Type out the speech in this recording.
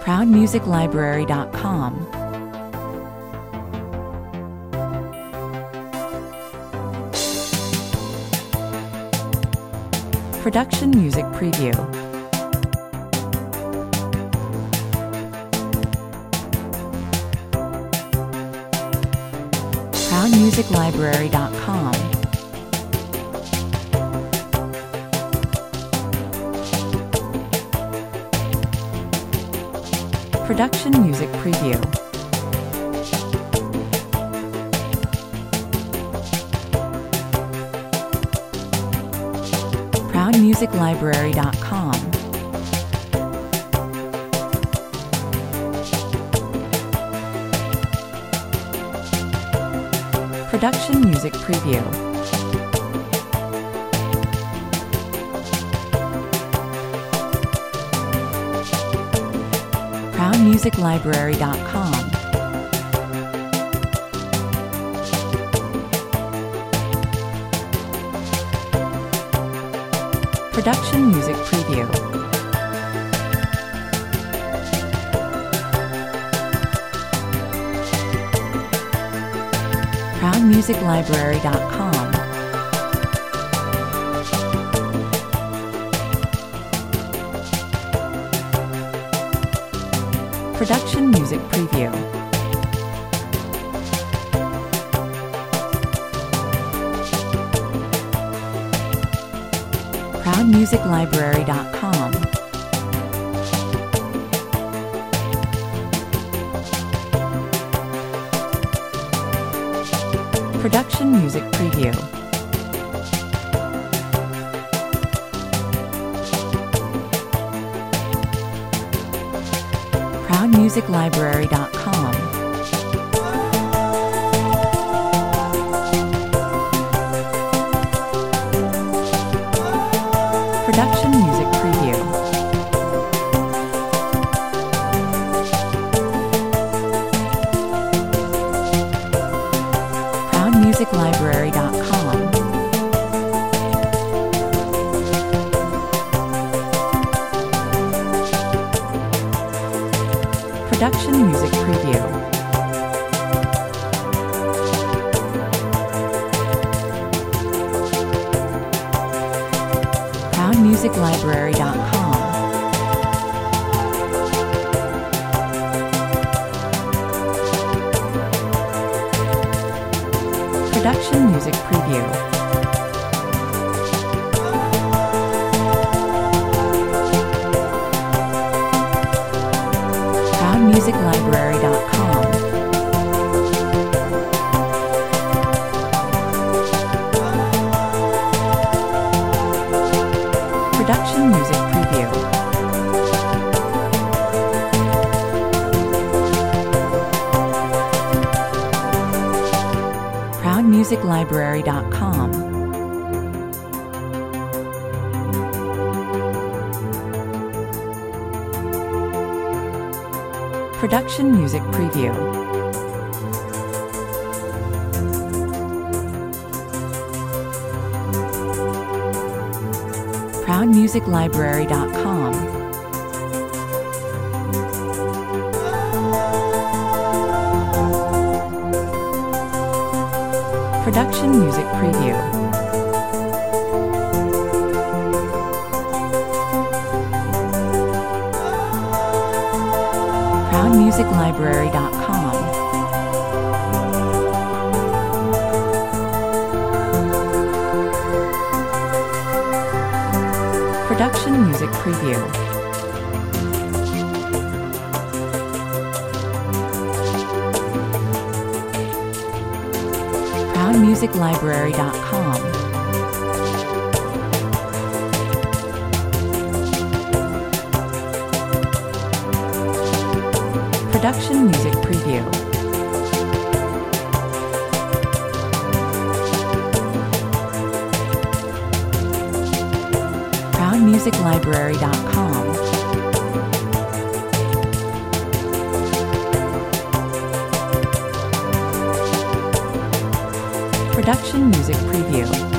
ProudMusicLibrary.com. Production Music Preview. ProudMusicLibrary.com. Production Music Preview. ProudMusicLibrary.com. Production Music Preview. ProudMusicLibrary.com. Production Music Preview. ProudMusicLibrary.com. Production Music Preview. ProudMusicLibrary.com. Production Music Preview. ProudMusicLibrary.com. Production Music Preview. ProudMusicLibrary.com. Production Music Preview. ProudMusicLibrary.com. Production Music Preview. ProudMusicLibrary.com. Production Music Preview. ProudMusicLibrary.com. Production Music Preview. ProudMusicLibrary.com. Production Music Preview. ProudMusicLibrary.com. Production Music Preview. ProudMusicLibrary.com. Production Music Preview. ProudMusicLibrary.com. Production Music Preview.